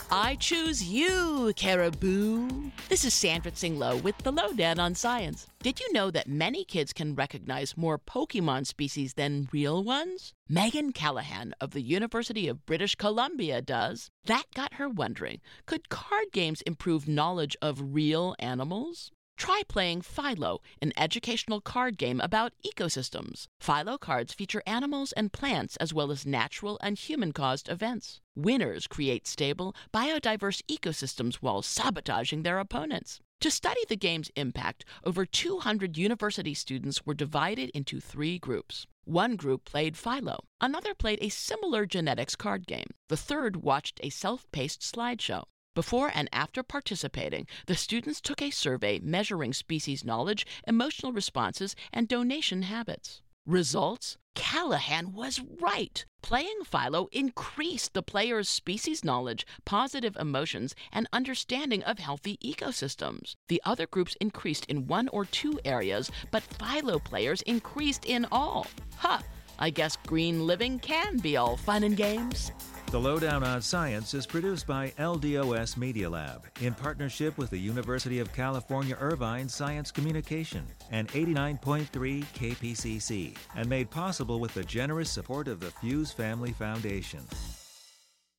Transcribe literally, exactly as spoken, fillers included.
I choose you, Caribou. This is Sandra Tsing-Loh with the Lowdown on Science. Did you know that many kids can recognize more Pokemon species than real ones? Megan Callahan of the University of British Columbia does. That got her wondering, could card games improve knowledge of real animals? Try playing Philo, an educational card game about ecosystems. Philo cards feature animals and plants as well as natural and human-caused events. Winners create stable, biodiverse ecosystems while sabotaging their opponents. To study the game's impact, over two hundred university students were divided into three groups. One group played Philo. Another played a similar genetics card game. The third watched a self-paced slideshow. Before and after participating, the students took a survey measuring species knowledge, emotional responses, and donation habits. Results? Callahan was right. Playing Philo increased the player's species knowledge, positive emotions, and understanding of healthy ecosystems. The other groups increased in one or two areas, but Philo players increased in all. Huh! I guess green living can be all fun and games. The Lowdown on Science is produced by L D O S Media Lab in partnership with the University of California Irvine Science Communication and eighty-nine point three K P C C, and made possible with the generous support of the Fuse Family Foundation.